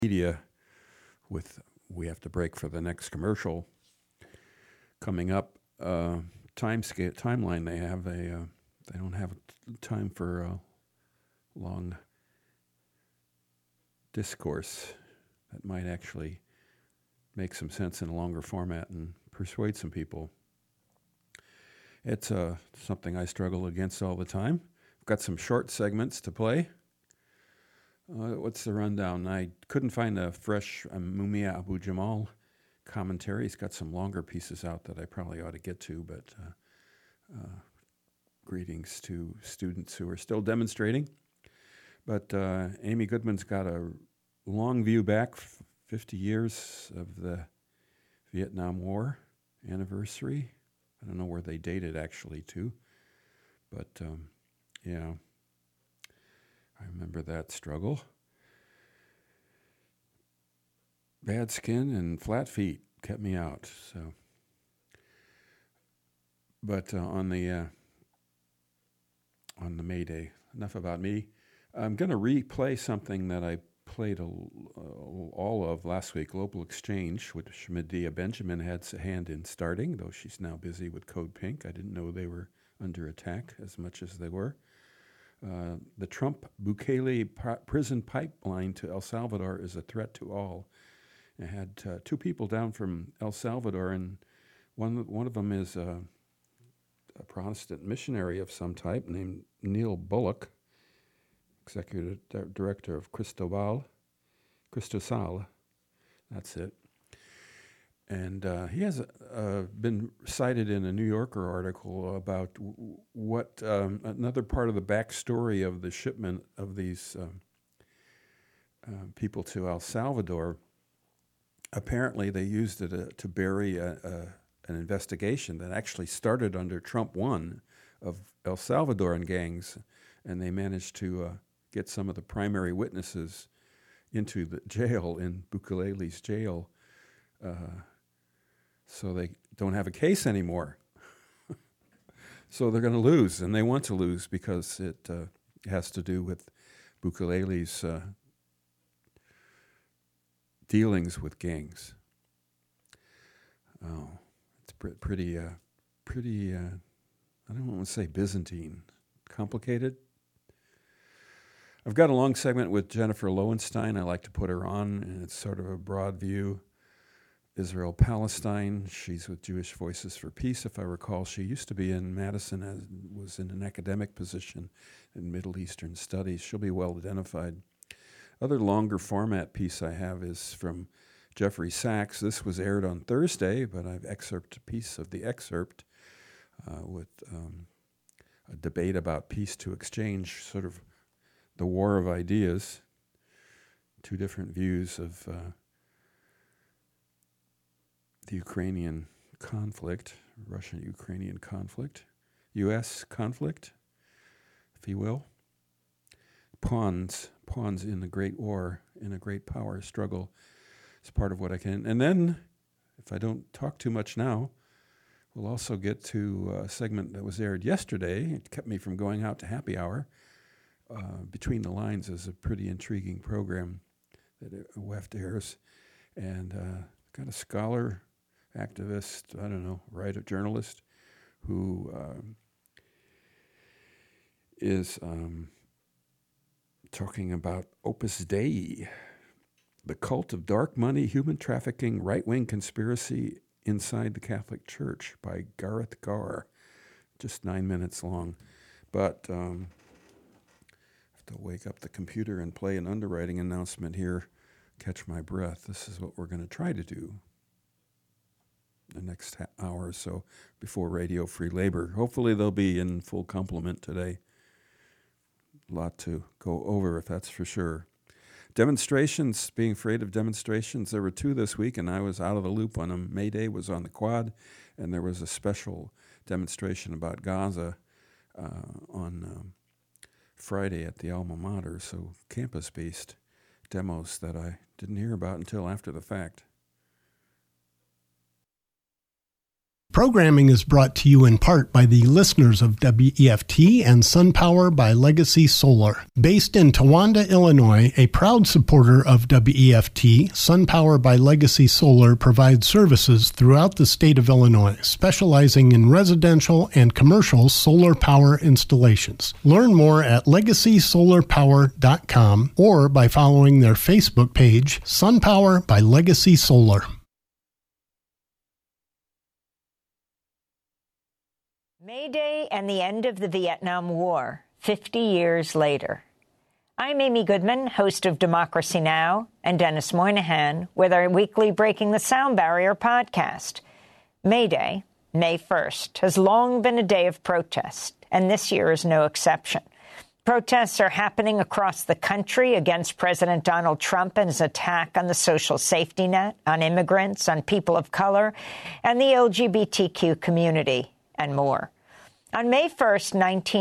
media with we have to break for the next commercial coming up. Timeline they don't have time for long discourse that might actually make some sense in a longer format and persuade some people. It's something I struggle against all the time. I've got some short segments to play. What's the rundown? I couldn't find a fresh Mumia Abu Jamal commentary. He's got some longer pieces out that I probably ought to get to, but greetings to students who are still demonstrating. But Amy Goodman's got a long view back, 50 years of the Vietnam War anniversary. I don't know where they date it actually to, but yeah, I remember that struggle. Bad skin and flat feet kept me out. So, but on the May Day, enough about me. I'm going to replay something that I played all of last week, Global Exchange, which Medea Benjamin had a hand in starting, though she's now busy with Code Pink. I didn't know they were under attack as much as they were. The Trump-Bukele prison pipeline to El Salvador is a threat to all. I had two people down from El Salvador, and one of them is a Protestant missionary of some type named Neil Bullock, executive director of Cristosal, that's it. And he has been cited in a New Yorker article about what another part of the backstory of the shipment of these people to El Salvador. Apparently, they used it to bury an investigation that actually started under Trump 1 of El Salvadoran gangs, and they managed to get some of the primary witnesses into the jail, in Bukelele's jail, so they don't have a case anymore. So they're going to lose, and they want to lose because it has to do with Bukelele's dealings with gangs. Oh, it's pretty, I don't want to say Byzantine, complicated. I've got a long segment with Jennifer Lowenstein. I like to put her on, and it's sort of a broad view. Israel-Palestine. She's with Jewish Voices for Peace. If I recall, she used to be in Madison, was in an academic position in Middle Eastern studies. She'll be well identified. Other longer format piece I have is from Jeffrey Sachs. This was aired on Thursday, but I've excerpted a piece of the excerpt with a debate about peace to exchange, sort of the war of ideas, two different views of the Ukrainian conflict, Russian-Ukrainian conflict, U.S. conflict, if you will. Pawns in the great war, in a great power struggle, is part of what I can. And then, if I don't talk too much now, we'll also get to a segment that was aired yesterday. It kept me from going out to happy hour. Between the Lines is a pretty intriguing program that WEFT airs. And got a scholar, activist, I don't know, writer, journalist, who is talking about Opus Dei, the cult of dark money, human trafficking, right-wing conspiracy inside the Catholic Church by Gareth Garr. Just 9 minutes long. But I have to wake up the computer and play an underwriting announcement here, catch my breath. This is what we're going to try to do the next hour or so before Radio Free Labor. Hopefully they'll be in full complement today. A lot to go over, if that's for sure. Demonstrations, being afraid of demonstrations. There were two this week, and I was out of the loop on them. May Day was on the quad, and there was a special demonstration about Gaza on Friday at the alma mater, so campus-based demos that I didn't hear about until after the fact. Programming is brought to you in part by the listeners of WEFT and SunPower by Legacy Solar. Based in Towanda, Illinois, a proud supporter of WEFT, SunPower by Legacy Solar provides services throughout the state of Illinois, specializing in residential and commercial solar power installations. Learn more at legacysolarpower.com or by following their Facebook page, SunPower by Legacy Solar. May Day and the end of the Vietnam War, 50 years later. I'm Amy Goodman, host of Democracy Now!, and Dennis Moynihan with our weekly Breaking the Sound Barrier podcast. May Day, May 1st, has long been a day of protest, and this year is no exception. Protests are happening across the country against President Donald Trump and his attack on the social safety net, on immigrants, on people of color, and the LGBTQ community, and more. On May 1st,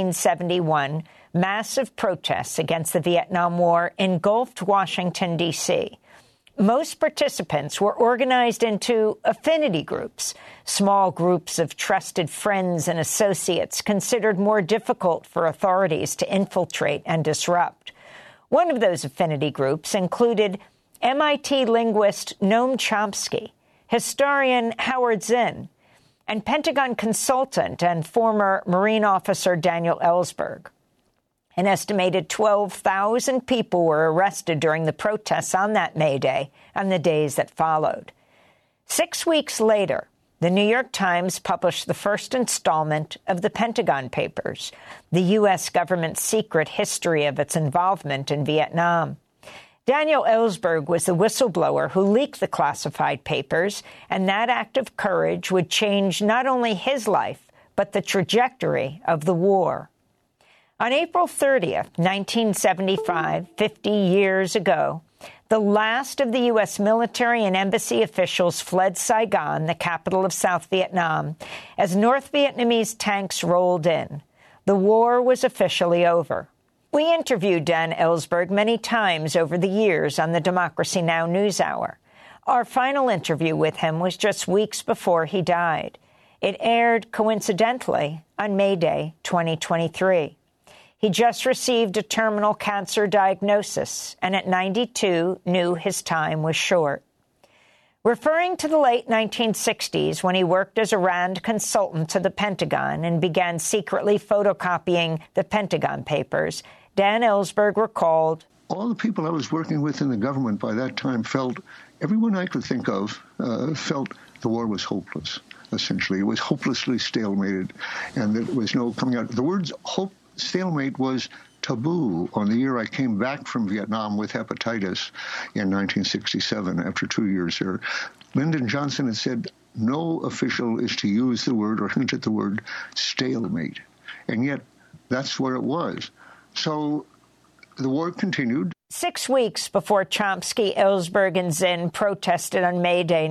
1971, massive protests against the Vietnam War engulfed Washington, D.C. Most participants were organized into affinity groups, small groups of trusted friends and associates considered more difficult for authorities to infiltrate and disrupt. One of those affinity groups included MIT linguist Noam Chomsky, historian Howard Zinn, and Pentagon consultant and former Marine officer Daniel Ellsberg. An estimated 12,000 people were arrested during the protests on that May Day and the days that followed. 6 weeks later, the New York Times published the first installment of the Pentagon Papers, the U.S. government's secret history of its involvement in Vietnam. Daniel Ellsberg was the whistleblower who leaked the classified papers, and that act of courage would change not only his life, but the trajectory of the war. On April 30th, 1975, 50 years ago, the last of the U.S. military and embassy officials fled Saigon, the capital of South Vietnam, as North Vietnamese tanks rolled in. The war was officially over. We interviewed Dan Ellsberg many times over the years on the Democracy Now! NewsHour. Our final interview with him was just weeks before he died. It aired, coincidentally, on May Day 2023. He just received a terminal cancer diagnosis, and at 92 knew his time was short. Referring to the late 1960s, when he worked as a RAND consultant to the Pentagon and began secretly photocopying the Pentagon Papers, Dan Ellsberg recalled, all the people I was working with in the government by that time everyone I could think of felt the war was hopeless, essentially. It was hopelessly stalemated, and there was no coming out. The words stalemate was taboo on the year I came back from Vietnam with hepatitis in 1967 after 2 years there. Lyndon Johnson had said no official is to use the word or hint at the word stalemate, and yet that's where it was. So the war continued. 6 weeks before Chomsky, Ellsberg, and Zinn protested on May Day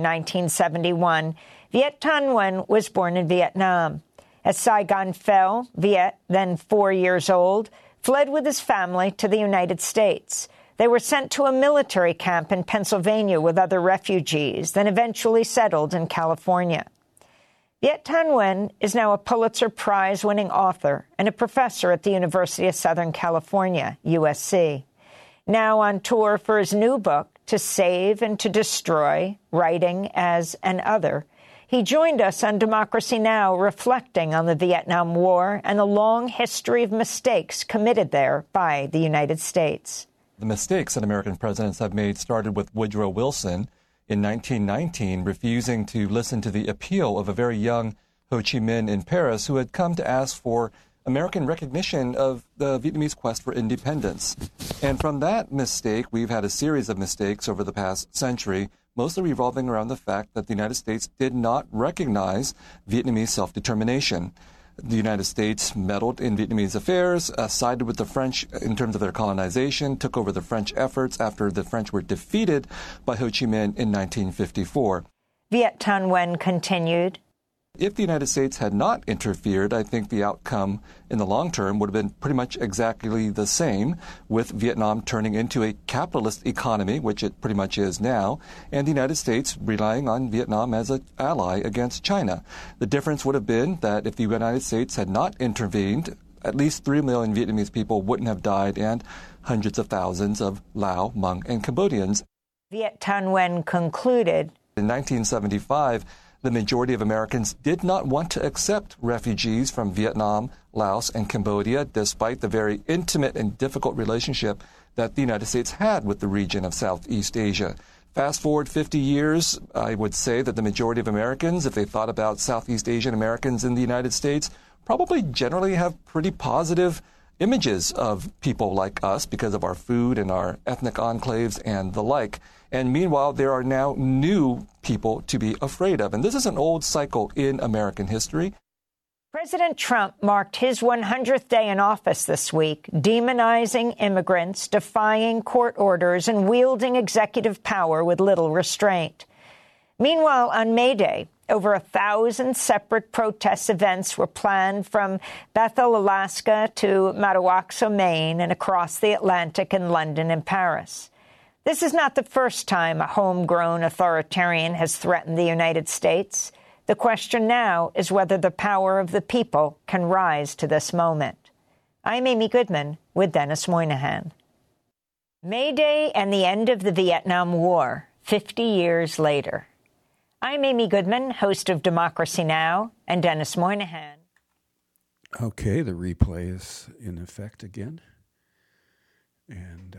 1971, Viet Thanh Nguyen was born in Vietnam. As Saigon fell, Viet, then 4 years old, fled with his family to the United States. They were sent to a military camp in Pennsylvania with other refugees, then eventually settled in California. Viet Thanh Nguyen is now a Pulitzer Prize-winning author and a professor at the University of Southern California, USC. Now on tour for his new book, To Save and to Destroy, Writing as an Other, he joined us on Democracy Now! Reflecting on the Vietnam War and the long history of mistakes committed there by the United States. The mistakes that American presidents have made started with Woodrow Wilson in 1919, refusing to listen to the appeal of a very young Ho Chi Minh in Paris, who had come to ask for American recognition of the Vietnamese quest for independence. And from that mistake, we've had a series of mistakes over the past century, mostly revolving around the fact that the United States did not recognize Vietnamese self-determination. The United States meddled in Vietnamese affairs, sided with the French in terms of their colonization, took over the French efforts after the French were defeated by Ho Chi Minh in 1954. Viet Thanh Nguyen continued. If the United States had not interfered, I think the outcome in the long term would have been pretty much exactly the same, with Vietnam turning into a capitalist economy, which it pretty much is now, and the United States relying on Vietnam as an ally against China. The difference would have been that if the United States had not intervened, at least 3 million Vietnamese people wouldn't have died, and hundreds of thousands of Lao, Hmong, and Cambodians. Viet Thanh Nguyen concluded, in 1975, the majority of Americans did not want to accept refugees from Vietnam, Laos, and Cambodia, despite the very intimate and difficult relationship that the United States had with the region of Southeast Asia. Fast forward 50 years, I would say that the majority of Americans, if they thought about Southeast Asian Americans in the United States, probably generally have pretty positive images of people like us because of our food and our ethnic enclaves and the like. And meanwhile, there are now new people to be afraid of. And this is an old cycle in American history. President Trump marked his 100th day in office this week, demonizing immigrants, defying court orders, and wielding executive power with little restraint. Meanwhile, on May Day, over 1,000 separate protest events were planned from Bethel, Alaska to Madawaxo, Maine, and across the Atlantic in London and Paris. This is not the first time a homegrown authoritarian has threatened the United States. The question now is whether the power of the people can rise to this moment. I'm Amy Goodman with Dennis Moynihan. May Day and the end of the Vietnam War, 50 years later. I'm Amy Goodman, host of Democracy Now! And Dennis Moynihan. Okay, the replay is in effect again. And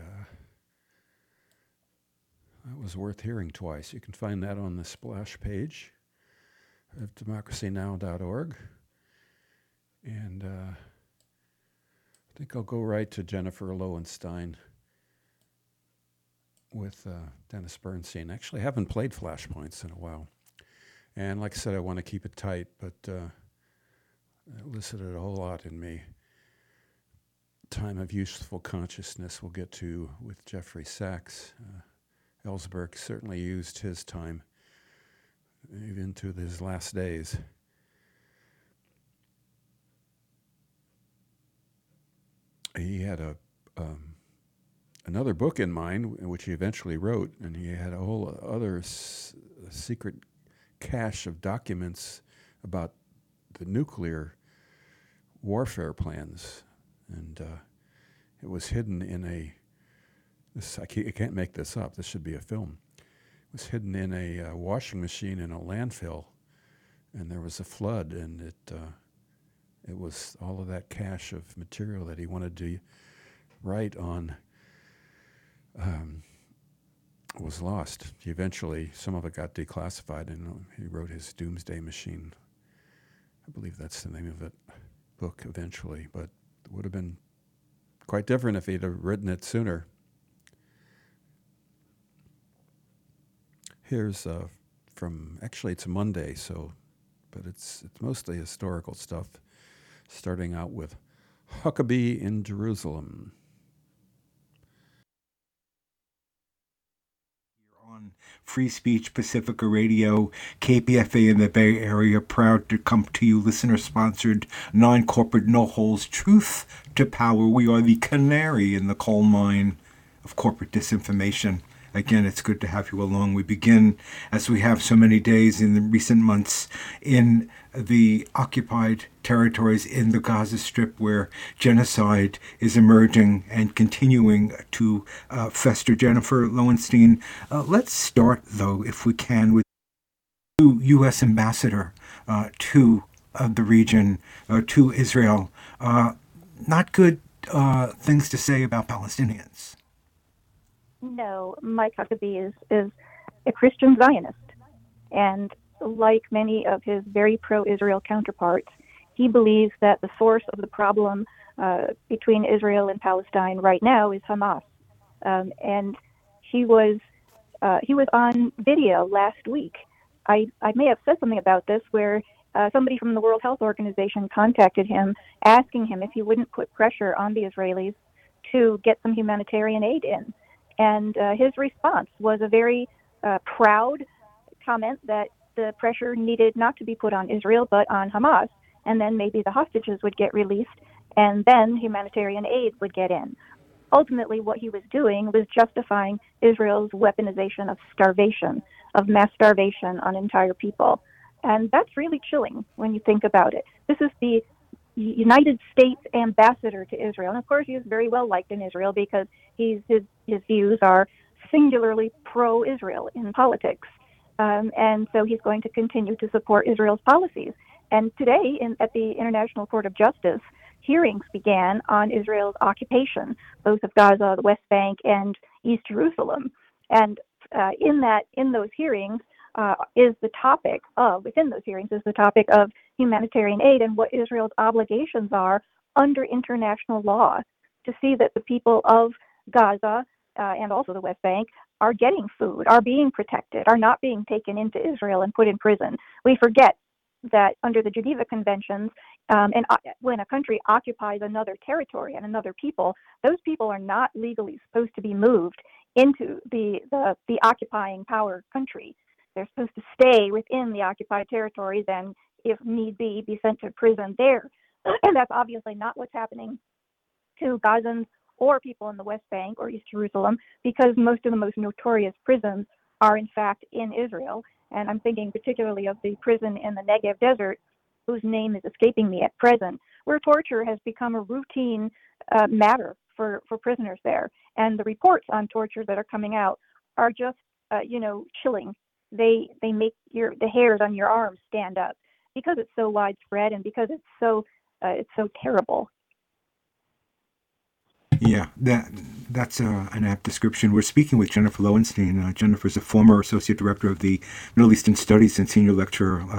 that was worth hearing twice. You can find that on the splash page of democracynow.org. And I think I'll go right to Jennifer Lowenstein with Dennis Bernstein. Actually, I haven't played Flashpoints in a while. And like I said, I want to keep it tight, but it elicited a whole lot in me. Time of Useful Consciousness we'll get to with Jeffrey Sachs. Ellsberg certainly used his time even to his last days. He had another book in mind, which he eventually wrote, and he had a whole other secret cache of documents about the nuclear warfare plans, and it was hidden in I can't make this up. This should be a film. It was hidden in a washing machine in a landfill, and there was a flood, and it was all of that cache of material that he wanted to write on was lost. Eventually, some of it got declassified, and he wrote his Doomsday Machine. I believe that's the name of it, book eventually, but it would have been quite different if he'd have written it sooner. Here's actually it's a Monday, but it's mostly historical stuff, starting out with Huckabee in Jerusalem. On Free Speech Pacifica Radio, KPFA in the Bay Area, proud to come to you, listener-sponsored, non-corporate, no-holes, truth to power. We are the canary in the coal mine of corporate disinformation. Again, it's good to have you along. We begin, as we have so many days in the recent months, in the occupied territories in the Gaza Strip, where genocide is emerging and continuing to fester. Jennifer Lowenstein, let's start, though, if we can, with the U.S. ambassador to the region, to Israel. Not good things to say about Palestinians. No, Mike Huckabee is a Christian Zionist, and like many of his very pro-Israel counterparts, he believes that the source of the problem between Israel and Palestine right now is Hamas. And he was on video last week. I may have said something about this, where somebody from the World Health Organization contacted him, asking him if he wouldn't put pressure on the Israelis to get some humanitarian aid in. And his response was a very proud comment that the pressure needed not to be put on Israel, but on Hamas. And then maybe the hostages would get released, and then humanitarian aid would get in. Ultimately, what he was doing was justifying Israel's weaponization of starvation, of mass starvation on entire people. And that's really chilling when you think about it. This is the United States ambassador to Israel. And of course, he is very well liked in Israel because his views are singularly pro-Israel in politics. And so he's going to continue to support Israel's policies. And today, at the International Court of Justice, hearings began on Israel's occupation, both of Gaza, the West Bank, and East Jerusalem. And within those hearings is the topic of humanitarian aid and what Israel's obligations are under international law to see that the people of Gaza and also the West Bank are getting food, are being protected, are not being taken into Israel and put in prison. We forget that under the Geneva Conventions, when a country occupies another territory and another people, those people are not legally supposed to be moved into the occupying power country. They're supposed to stay within the occupied territory, then, if need be sent to prison there. And that's obviously not what's happening to Gazans or people in the West Bank or East Jerusalem, because most of the most notorious prisons are in fact in Israel. And I'm thinking particularly of the prison in the Negev desert, whose name is escaping me at present, where torture has become a routine matter for prisoners there. And the reports on torture that are coming out are just, chilling. They make the hairs on your arms stand up because it's so widespread and because it's so terrible. Yeah, that's an apt description. We're speaking with Jennifer Lowenstein. Jennifer's a former associate director of the Middle Eastern Studies and senior lecturer at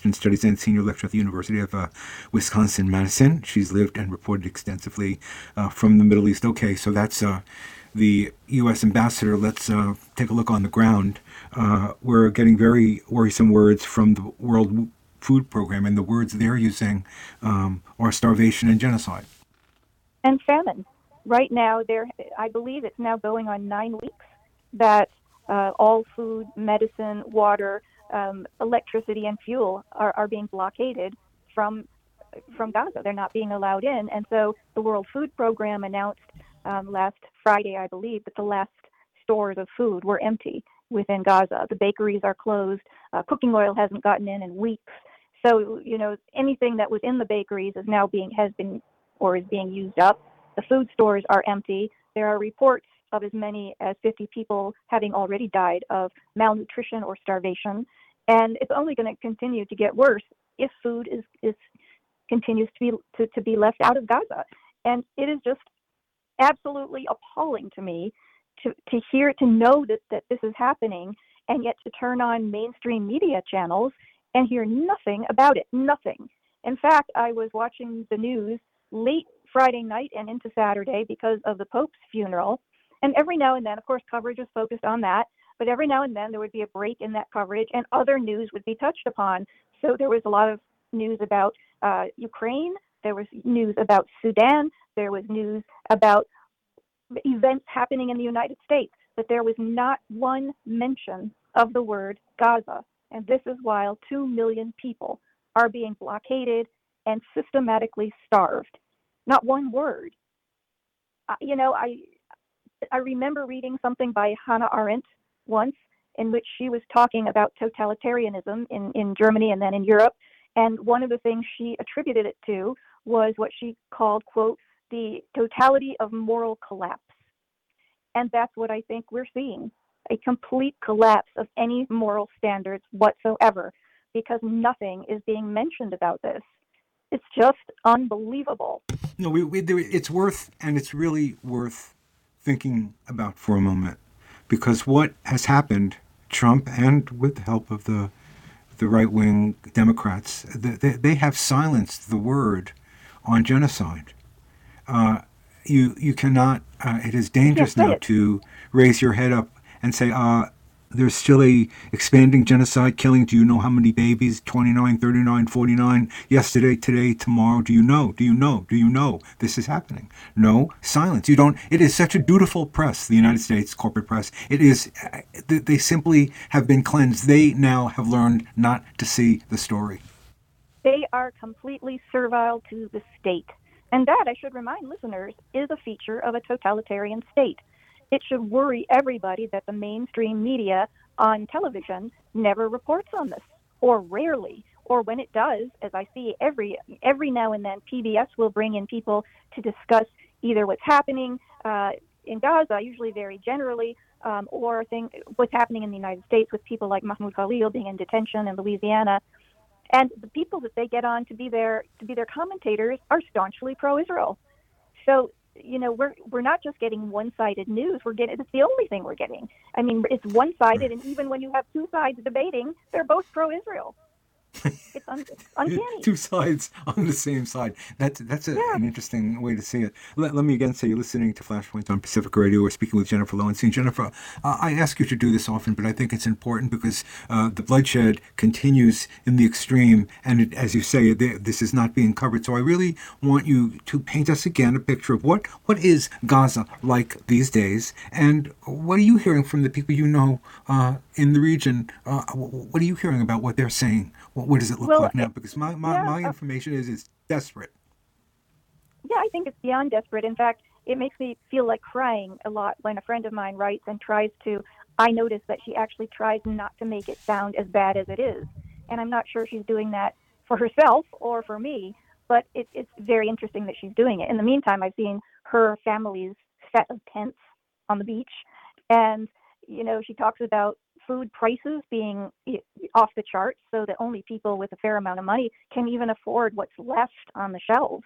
the University of Wisconsin-Madison. She's lived and reported extensively from the Middle East. Okay, so that's the U.S. ambassador. Let's take a look on the ground. We're getting very worrisome words from the World Food Program, and the words they're using are starvation and genocide. And famine. Right now, I believe it's now going on 9 weeks that all food, medicine, water, electricity, and fuel are being blockaded from Gaza. They're not being allowed in. And so the World Food Program announced last Friday, I believe, that the last stores of food were empty within Gaza. The bakeries are closed. Cooking oil hasn't gotten in weeks. So, anything that was in the bakeries is being used up. The food stores are empty. There are reports of as many as 50 people having already died of malnutrition or starvation. And it's only going to continue to get worse if food continues to be left out of Gaza. And it is just absolutely appalling to me to know that this is happening, and yet to turn on mainstream media channels and hear nothing about it, nothing. In fact, I was watching the news late Friday night and into Saturday because of the Pope's funeral. And every now and then, of course, coverage was focused on that. But every now and then there would be a break in that coverage and other news would be touched upon. So there was a lot of news about Ukraine. There was news about Sudan. There was news about events happening in the United States. But there was not one mention of the word Gaza. And this is while 2 million people are being blockaded and systematically starved. Not one word. I remember reading something by Hannah Arendt once in which she was talking about totalitarianism in Germany and then in Europe. And one of the things she attributed it to was what she called, quote, the totality of moral collapse. And that's what I think we're seeing, a complete collapse of any moral standards whatsoever, because nothing is being mentioned about this. It's just unbelievable. No, it's really worth thinking about for a moment, because what has happened, Trump, and with the help of the right-wing Democrats, they have silenced the word on genocide. You cannot. It is dangerous now to raise your head up and say, there's still a expanding genocide killing. Do you know how many babies? 29, 39, 49. Yesterday, today, tomorrow. Do you know? Do you know? Do you know this is happening? No, silence. You don't. It is such a dutiful press, the United States corporate press. It is. They simply have been cleansed. They now have learned not to see the story. They are completely servile to the state. And that, I should remind listeners, is a feature of a totalitarian state. It should worry everybody that the mainstream media on television never reports on this, or rarely, or when it does, as I see every now and then, PBS will bring in people to discuss either what's happening in Gaza, usually very generally, or what's happening in the United States with people like Mahmoud Khalil being in detention in Louisiana. And the people that they get on to be their commentators are staunchly pro-Israel. So, we're not just getting one-sided news. It's the only thing we're getting. I mean, it's one-sided, and even when you have two sides debating, they're both pro-Israel. It's uncanny. Two sides on the same side. That's an interesting way to see it. Let me again say you're listening to Flashpoint on Pacific Radio. We're speaking with Jennifer Lowenstein. Jennifer, I ask you to do this often, but I think it's important because the bloodshed continues in the extreme, and as you say, this is not being covered. So I really want you to paint us again a picture of what is Gaza like these days, and what are you hearing from the people you know in the region? What are you hearing about what they're saying? What does it look like now? Because my information is desperate. Yeah, I think it's beyond desperate. In fact, it makes me feel like crying a lot when a friend of mine writes and I notice that she actually tries not to make it sound as bad as it is. And I'm not sure she's doing that for herself or for me, but it's very interesting that she's doing it. In the meantime, I've seen her family's set of tents on the beach. And, she talks about food prices being off the charts so that only people with a fair amount of money can even afford what's left on the shelves.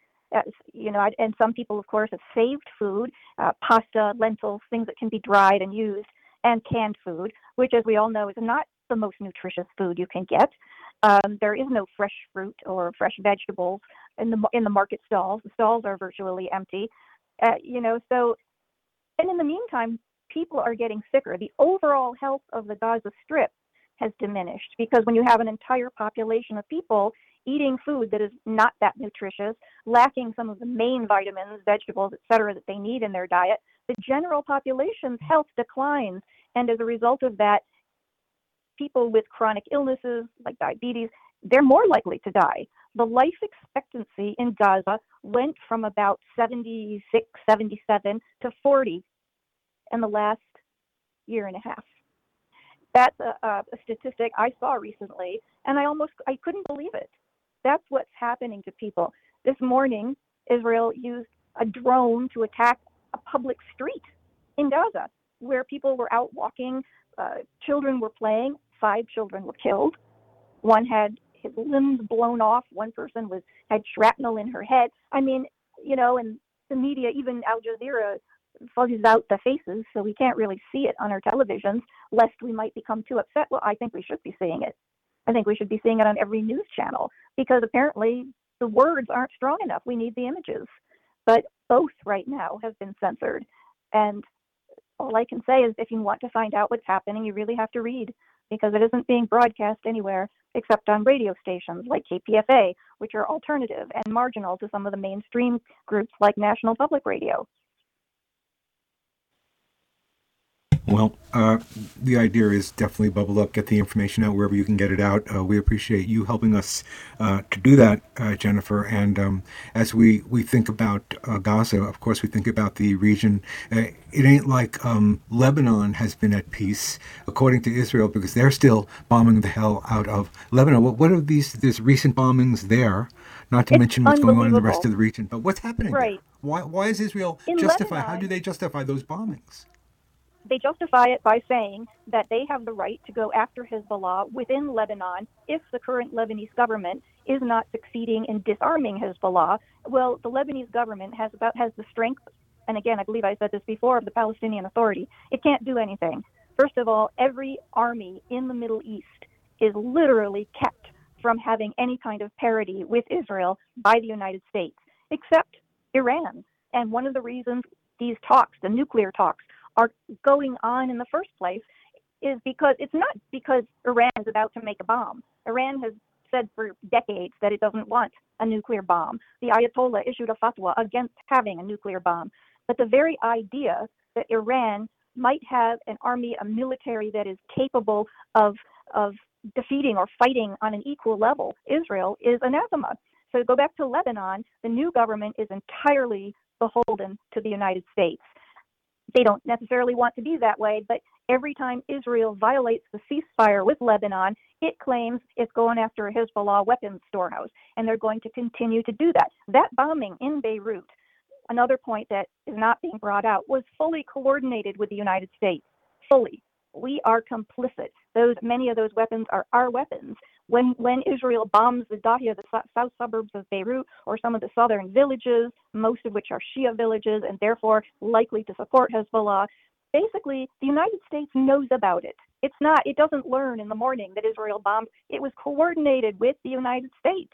And some people, of course, have saved food, pasta, lentils, things that can be dried and used, and canned food, which, as we all know, is not the most nutritious food you can get. There is no fresh fruit or fresh vegetables in the market stalls. The stalls are virtually empty. So, and in the meantime, people are getting sicker. The overall health of the Gaza Strip has diminished because when you have an entire population of people eating food that is not that nutritious, lacking some of the main vitamins, vegetables, et cetera, that they need in their diet, the general population's health declines. And as a result of that, people with chronic illnesses like diabetes, they're more likely to die. The life expectancy in Gaza went from about 76, 77 to 40 in the last year and a half. That's a statistic I saw recently, and I couldn't believe it. That's what's happening to people. This morning, Israel used a drone to attack a public street in Gaza where people were out walking, children were playing, 5 children were killed. One had his limbs blown off. One person had shrapnel in her head. I mean, and the media, even Al Jazeera, fuzzies out the faces, so we can't really see it on our televisions, lest we might become too upset. Well, I think we should be seeing it. I think we should be seeing it on every news channel, because apparently the words aren't strong enough. We need the images. But both right now have been censored. And all I can say is if you want to find out what's happening, you really have to read, because it isn't being broadcast anywhere except on radio stations like KPFA, which are alternative and marginal to some of the mainstream groups like National Public Radio. Well, the idea is definitely bubble up, get the information out wherever you can get it out. We appreciate you helping us to do that, Jennifer. And as we think about Gaza, of course, we think about the region. It ain't like Lebanon has been at peace, according to Israel, because they're still bombing the hell out of Lebanon. What are there's recent bombings there, not to mention what's going on in the rest of the region. But what's happening there? Why is Israel justify? How do they justify those bombings? They justify it by saying that they have the right to go after Hezbollah within Lebanon if the current Lebanese government is not succeeding in disarming Hezbollah. Well, the Lebanese government has the strength, and again, I believe I said this before, of the Palestinian Authority. It can't do anything. First of all, every army in the Middle East is literally kept from having any kind of parity with Israel by the United States, except Iran. And one of the reasons these talks, the nuclear talks, are going on in the first place is because it's not because Iran is about to make a bomb. Iran has said for decades that it doesn't want a nuclear bomb. The Ayatollah issued a fatwa against having a nuclear bomb. But the very idea that Iran might have an army, a military that is capable of defeating or fighting on an equal level Israel is anathema. So to go back to Lebanon, the new government is entirely beholden to the United States. They don't necessarily want to be that way, but every time Israel violates the ceasefire with Lebanon, it claims it's going after a Hezbollah weapons storehouse, and they're going to continue to do that. That bombing in Beirut, another point that is not being brought out, was fully coordinated with the United States. Fully. We are complicit. Many of those weapons are our weapons. When Israel bombs the Dahia, the south suburbs of Beirut, or some of the southern villages, most of which are Shia villages and therefore likely to support Hezbollah, basically the United States knows about it. It doesn't learn in the morning that Israel bombed. It was coordinated with the United States.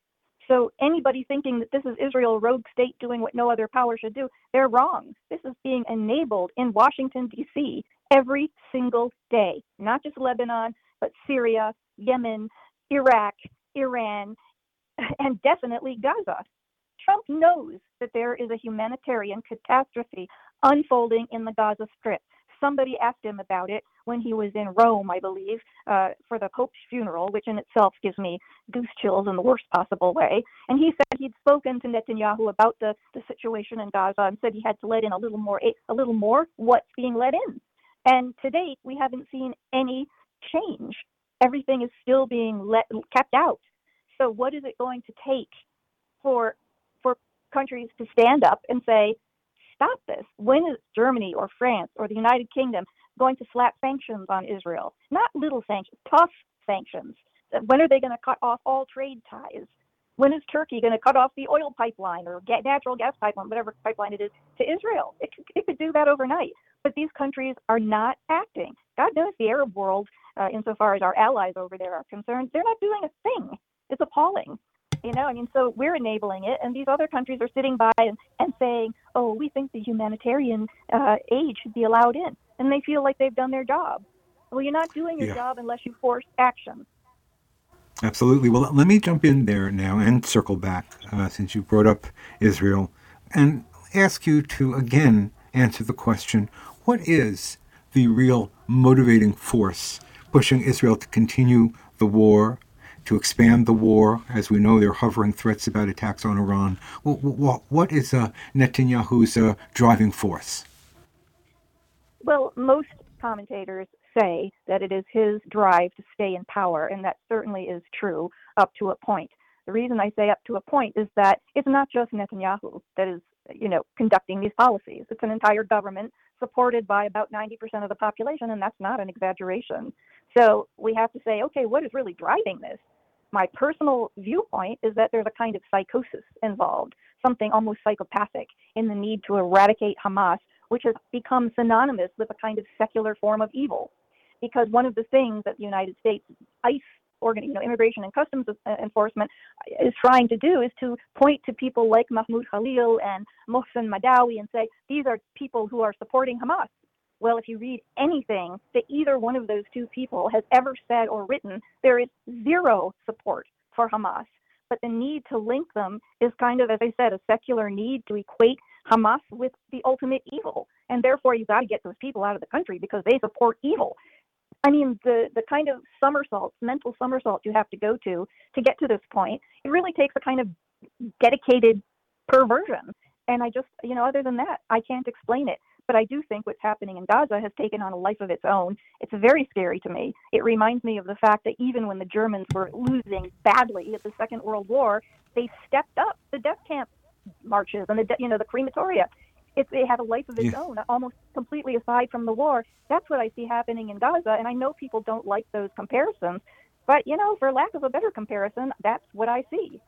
So anybody thinking that this is Israel, a rogue state doing what no other power should do, they're wrong. This is being enabled in Washington, D.C. every single day, not just Lebanon, but Syria, Yemen, Iraq, Iran, and definitely Gaza. Trump knows that there is a humanitarian catastrophe unfolding in the Gaza Strip. Somebody asked him about it when he was in Rome, I believe, for the Pope's funeral, which in itself gives me goose chills in the worst possible way. And he said he'd spoken to Netanyahu about the situation in Gaza and said he had to let in a little more what's being let in. And to date, we haven't seen any change. Everything is still being kept out. So what is it going to take for countries to stand up and say, stop this? When is Germany or France or the United Kingdom going to slap sanctions on Israel? Not little sanctions, tough sanctions. When are they going to cut off all trade ties? When is Turkey going to cut off the oil pipeline or natural gas pipeline, whatever pipeline it is, to Israel? It could do that overnight. But these countries are not acting. God knows the Arab world, insofar as our allies over there are concerned, they're not doing a thing. It's appalling. So we're enabling it, and these other countries are sitting by and saying, oh, we think the humanitarian aid should be allowed in. And they feel like they've done their job. Well, you're not doing your job unless you force action. Absolutely. Well, let me jump in there now and circle back, since you brought up Israel, and ask you to, again, answer the question, what is the real motivating force pushing Israel to continue the war, to expand the war? As we know, there are hovering threats about attacks on Iran. What is Netanyahu's driving force? Well, most commentators say that it is his drive to stay in power, and that certainly is true up to a point. The reason I say up to a point is that it's not just Netanyahu that is, conducting these policies. It's an entire government supported by about 90% of the population, and that's not an exaggeration. So we have to say, okay, what is really driving this? My personal viewpoint is that there's a kind of psychosis involved, something almost psychopathic in the need to eradicate Hamas, which has become synonymous with a kind of secular form of evil. Because one of the things that the United States ICE, Immigration and Customs Enforcement, is trying to do is to point to people like Mahmoud Khalil and Mohsen Madawi and say, these are people who are supporting Hamas. Well, if you read anything that either one of those two people has ever said or written, there is zero support for Hamas. But the need to link them is kind of, as I said, a secular need to equate Hamas with the ultimate evil. And therefore, you've got to get those people out of the country because they support evil. I mean, the kind of mental somersault you have to go to get to this point, it really takes a kind of dedicated perversion. And I just, other than that, I can't explain it. But I do think what's happening in Gaza has taken on a life of its own. It's very scary to me. It reminds me of the fact that even when the Germans were losing badly at the Second World War, they stepped up the death camp marches and the crematoria. It had a life of its own, almost completely aside from the war. That's what I see happening in Gaza, and I know people don't like those comparisons, but, for lack of a better comparison, that's what I see.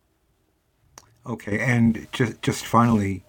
Okay, and just finally,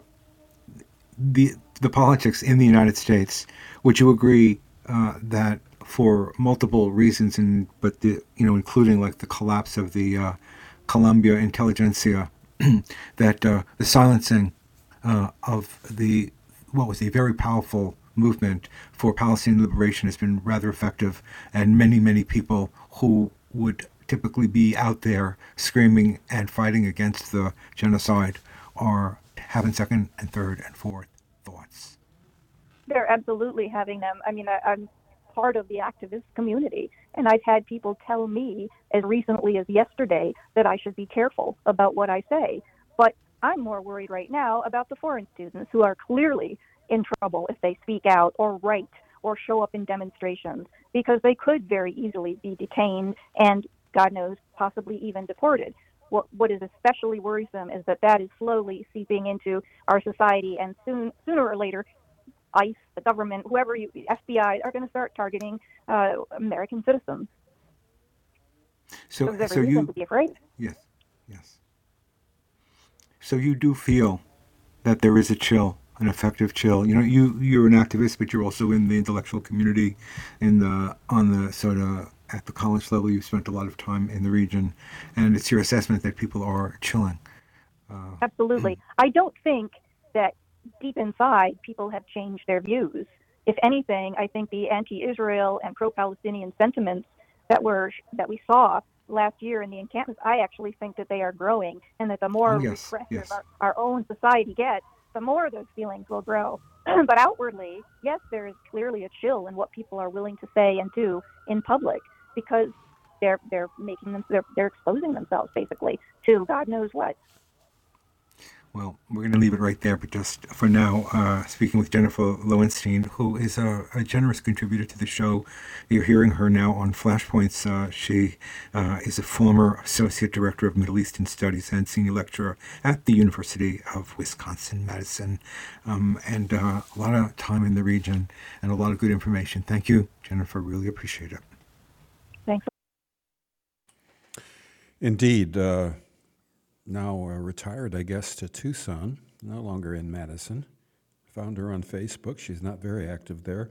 the politics in the United States, would you agree that for multiple reasons, including like the collapse of the Columbia intelligentsia, that the silencing of what was a very powerful movement for Palestinian liberation has been rather effective, and many people who would typically be out there screaming and fighting against the genocide are having second and third and fourth thoughts. They're absolutely having them. I mean, I'm part of the activist community, and I've had people tell me as recently as yesterday that I should be careful about what I say. But I'm more worried right now about the foreign students who are clearly in trouble if they speak out or write or show up in demonstrations, because they could very easily be detained and, God knows, possibly even deported. What is especially worrisome is that is slowly seeping into our society, and sooner or later, ICE, the government, FBI are going to start targeting American citizens. So there's every reason to be afraid. Yes. So you do feel that there is a chill, an effective chill. You know, you're an activist, but you're also in the intellectual community, at the college level. You've spent a lot of time in the region, and it's your assessment that people are chilling. Absolutely. I don't think that deep inside people have changed their views. If anything, I think the anti-Israel and pro-Palestinian sentiments that we saw last year in the encampments, I actually think that they are growing, and that the more repressive our own society gets, the more those feelings will grow. But outwardly, yes, there is clearly a chill in what people are willing to say and do in public, because they're exposing themselves basically to God knows what. Well, we're going to leave it right there, but just for now, speaking with Jennifer Lowenstein, who is a generous contributor to the show. You're hearing her now on Flashpoints. She is a former Associate Director of Middle Eastern Studies and Senior Lecturer at the University of Wisconsin-Madison, and a lot of time in the region and a lot of good information. Thank you, Jennifer. Really appreciate it. Thanks. Indeed. Now retired, I guess, to Tucson, no longer in Madison. Found her on Facebook. She's not very active there.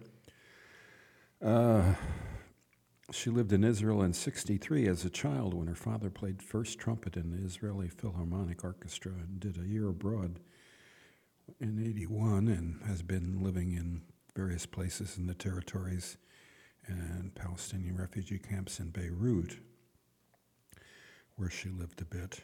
She lived in Israel in '63 as a child when her father played first trumpet in the Israeli Philharmonic Orchestra, and did a year abroad in '81, and has been living in various places in the territories and Palestinian refugee camps in Beirut, where she lived a bit.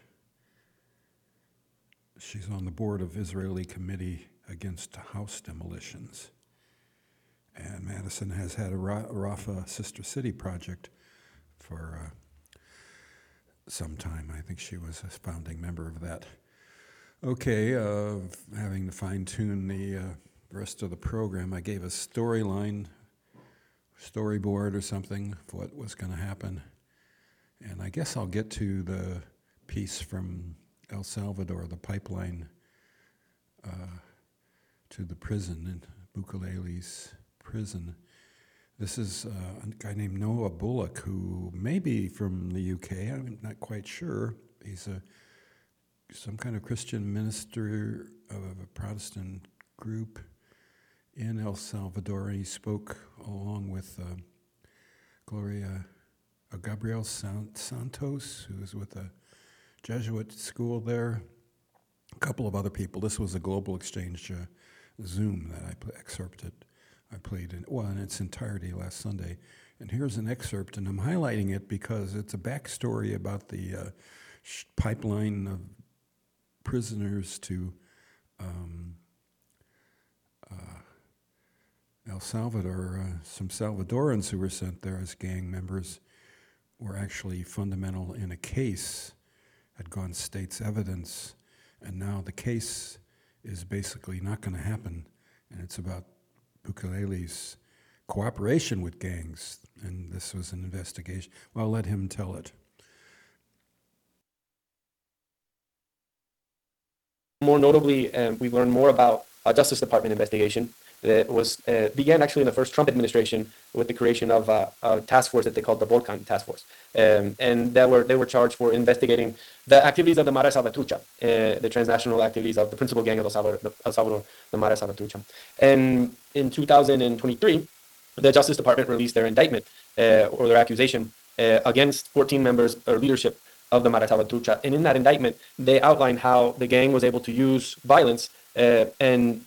She's on the board of Israeli Committee Against House Demolitions. And Madison has had a Rafah Sister City project for some time. I think she was a founding member of that. Okay, having to fine-tune the rest of the program, I gave a storyboard or something for what was going to happen. And I guess I'll get to the piece from El Salvador, the pipeline to the prison, in Bukaleli's prison. This is a guy named Noah Bullock, who may be from the UK. I'm not quite sure. He's some kind of Christian minister of a Protestant group in El Salvador. He spoke along with Gabriel Santos, who was with the Jesuit school there, a couple of other people. This was a Global Exchange Zoom that I played in its entirety last Sunday. And here's an excerpt, and I'm highlighting it because it's a backstory about the pipeline of prisoners to El Salvador. Some Salvadorans who were sent there as gang members were actually fundamental in a case, had gone state's evidence, and now the case is basically not going to happen, and it's about Bukaleli's cooperation with gangs, and this was an investigation. Well, I'll let him tell it. More notably, we learned more about a Justice Department investigation that began actually in the first Trump administration with the creation of a task force that they called the Volcan Task Force. And they were charged for investigating the activities of the Mara Salvatrucha, the transnational activities of the principal gang of El Salvador, the Mara Salvatrucha. And in 2023, the Justice Department released their indictment or their accusation against 14 members or leadership of the Mara Salvatrucha. And in that indictment, they outlined how the gang was able to use violence and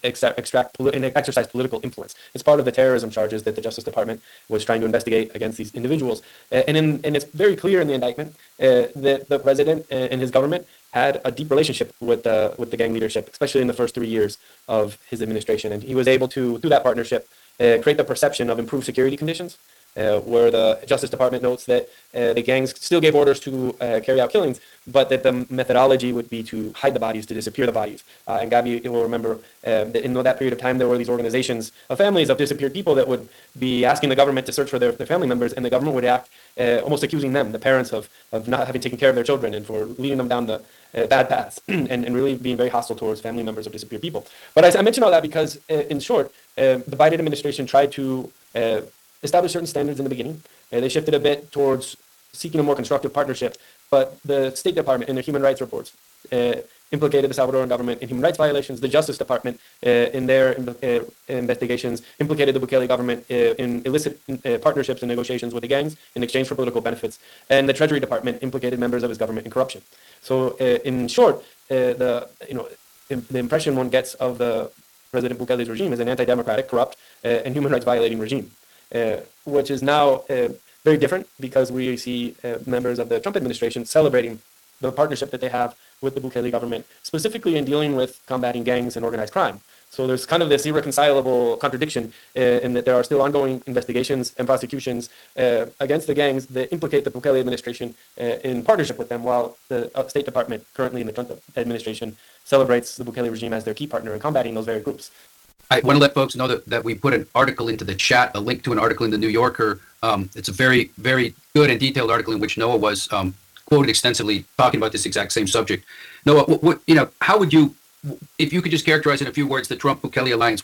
exercise political influence. It's part of the terrorism charges that the Justice Department was trying to investigate against these individuals. And it's very clear in the indictment that the president and his government had a deep relationship with the gang leadership, especially in the first 3 years of his administration. And he was able to, through that partnership, create the perception of improved security conditions, where the Justice Department notes that the gangs still gave orders to carry out killings, but that the methodology would be to hide the bodies, to disappear the bodies. And Gabby will remember that in that period of time, there were these organizations of families of disappeared people that would be asking the government to search for their family members, and the government would act almost accusing them, the parents, of not having taken care of their children and for leading them down the bad paths and really being very hostile towards family members of disappeared people. But I mention all that because, in short, the Biden administration tried to establish certain standards in the beginning. They shifted a bit towards seeking a more constructive partnership, but the State Department in their human rights reports implicated the Salvadoran government in human rights violations. The Justice Department in their investigations implicated the Bukele government in illicit partnerships and negotiations with the gangs in exchange for political benefits. And the Treasury Department implicated members of his government in corruption. So in short, the impression one gets of the President Bukele's regime is an anti-democratic, corrupt, and human rights violating regime. Which is now very different because we see members of the Trump administration celebrating the partnership that they have with the Bukele government, specifically in dealing with combating gangs and organized crime. So there's kind of this irreconcilable contradiction in that there are still ongoing investigations and prosecutions against the gangs that implicate the Bukele administration in partnership with them, while the State Department, currently in the Trump administration, celebrates the Bukele regime as their key partner in combating those very groups. I want to let folks know that we put an article into the chat, a link to an article in the New Yorker. It's a very, very good and detailed article in which Noah was quoted extensively talking about this exact same subject. Noah, how would you, if you could just characterize in a few words the Trump-Bukele alliance,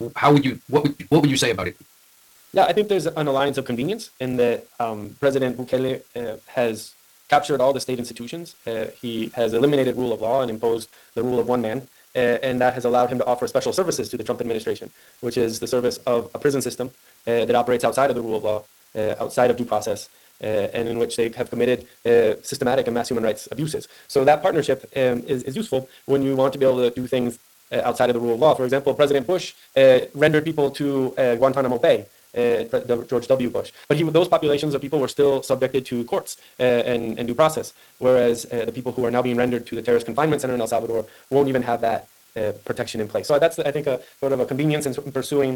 what would you say about it? Yeah, I think there's an alliance of convenience in that President Bukele has captured all the state institutions. He has eliminated rule of law and imposed the rule of one man. And that has allowed him to offer special services to the Trump administration, which is the service of a prison system that operates outside of the rule of law, outside of due process, and in which they have committed systematic and mass human rights abuses. So that partnership is useful when you want to be able to do things outside of the rule of law. For example, President Bush rendered people to Guantanamo Bay, George W. Bush. But those populations of people were still subjected to courts and due process, whereas the people who are now being rendered to the terrorist confinement center in El Salvador won't even have that protection in place. So that's, I think, a sort of a convenience in pursuing,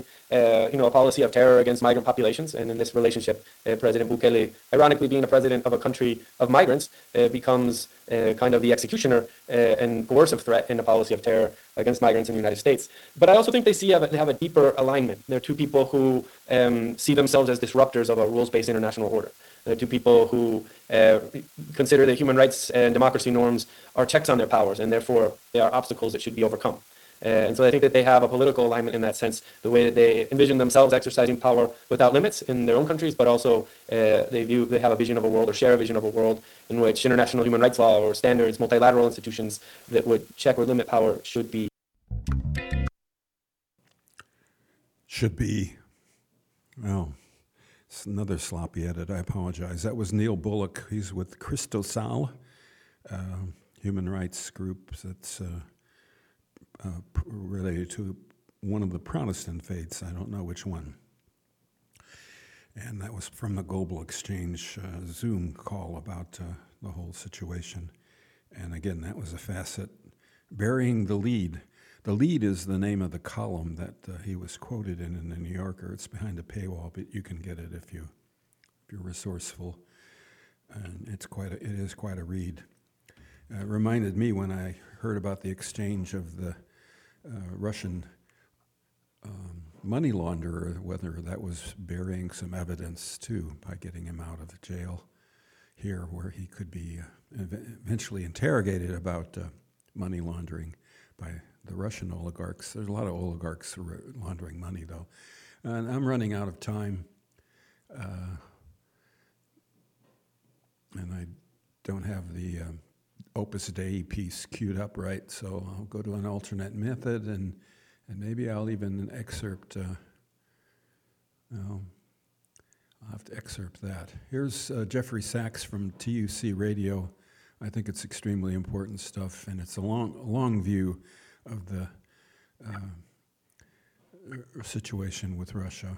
a policy of terror against migrant populations. And in this relationship, President Bukele, ironically being a president of a country of migrants, becomes kind of the executioner and coercive threat in a policy of terror against migrants in the United States. But I also think they have a deeper alignment. They're two people who see themselves as disruptors of a rules-based international order. They're two people who consider that human rights and democracy norms are checks on their powers, and therefore they are obstacles that should be overcome. And so I think that they have a political alignment in that sense, the way that they envision themselves exercising power without limits in their own countries, but also they have a vision of a world, or share a vision of a world in which international human rights law or standards, multilateral institutions that would check or limit power should be. Well, it's another sloppy edit. I apologize. That was Neil Bullock. He's with Cristosal, human rights group that's related to one of the Protestant faiths. I don't know which one. And that was from the Global Exchange Zoom call about the whole situation. And again, that was a facet burying the lead. The lead is the name of the column that he was quoted in the New Yorker. It's behind a paywall, but you can get it if you're resourceful. And it is quite a read. It reminded me when I heard about the exchange of the Russian money launderer, whether that was burying some evidence too by getting him out of jail here, where he could be eventually interrogated about money laundering by the Russian oligarchs. There's a lot of oligarchs who are laundering money, though. And I'm running out of time, and I don't have the Opus Dei piece queued up right, so I'll go to an alternate method, and maybe I'll even excerpt. I'll have to excerpt that. Here's Jeffrey Sachs from TUC Radio. I think it's extremely important stuff, and it's a long view of the situation with Russia.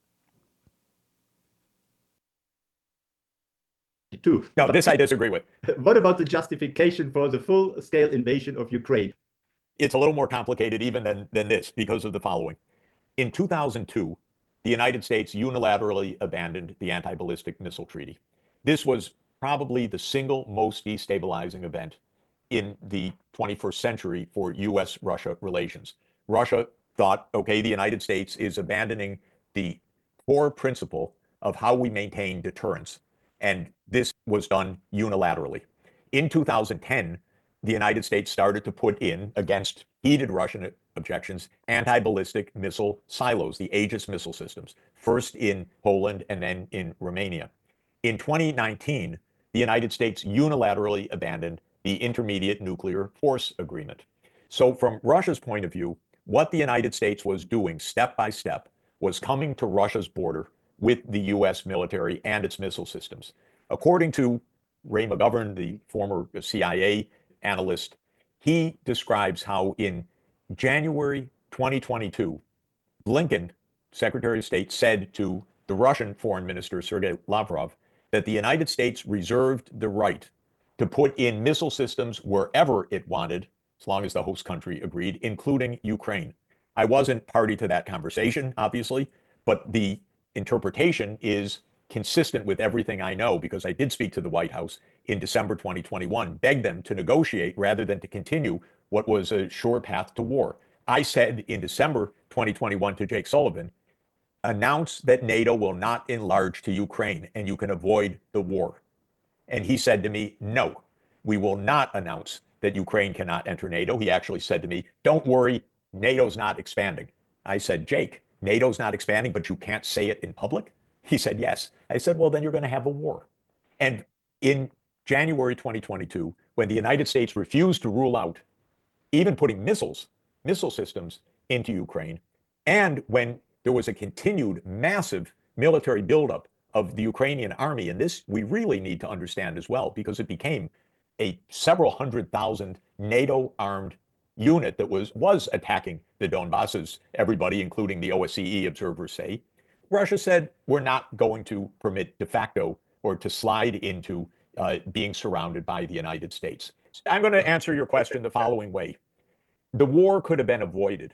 Too. No, this I disagree with. What about the justification for the full-scale invasion of Ukraine? It's a little more complicated even than this because of the following. In 2002, the United States unilaterally abandoned the anti-ballistic missile treaty. This was probably the single most destabilizing event in the 21st century for U.S.-Russia relations. Russia thought, okay, the United States is abandoning the core principle of how we maintain deterrence. And this was done unilaterally. In 2010, the United States started to put in, against heated Russian objections, anti-ballistic missile silos, the Aegis missile systems, first in Poland and then in Romania. In 2019, the United States unilaterally abandoned the Intermediate Nuclear Force Agreement. So from Russia's point of view, what the United States was doing step by step was coming to Russia's border with the U.S. military and its missile systems. According to Ray McGovern, the former CIA analyst, he describes how in January 2022, Blinken, Secretary of State, said to the Russian Foreign Minister, Sergei Lavrov, that the United States reserved the right to put in missile systems wherever it wanted, as long as the host country agreed, including Ukraine. I wasn't party to that conversation, obviously, but the interpretation is consistent with everything I know because I did speak to the White House in December 2021, begged them to negotiate rather than to continue what was a sure path to war. I said in December 2021 to Jake Sullivan, announce that NATO will not enlarge to Ukraine and you can avoid the war. And he said to me, no, we will not announce that Ukraine cannot enter NATO. He actually said to me, don't worry, NATO's not expanding. I said, Jake, NATO's not expanding, but you can't say it in public? He said, yes. I said, well, then you're going to have a war. And in January 2022, when the United States refused to rule out even putting missile systems into Ukraine, and when there was a continued massive military buildup of the Ukrainian army, and this we really need to understand as well, because it became a several 100,000 NATO-armed unit that was attacking the Donbass, as everybody, including the OSCE observers, say. Russia said, we're not going to permit de facto or to slide into being surrounded by the United States. I'm going to answer your question the following way. The war could have been avoided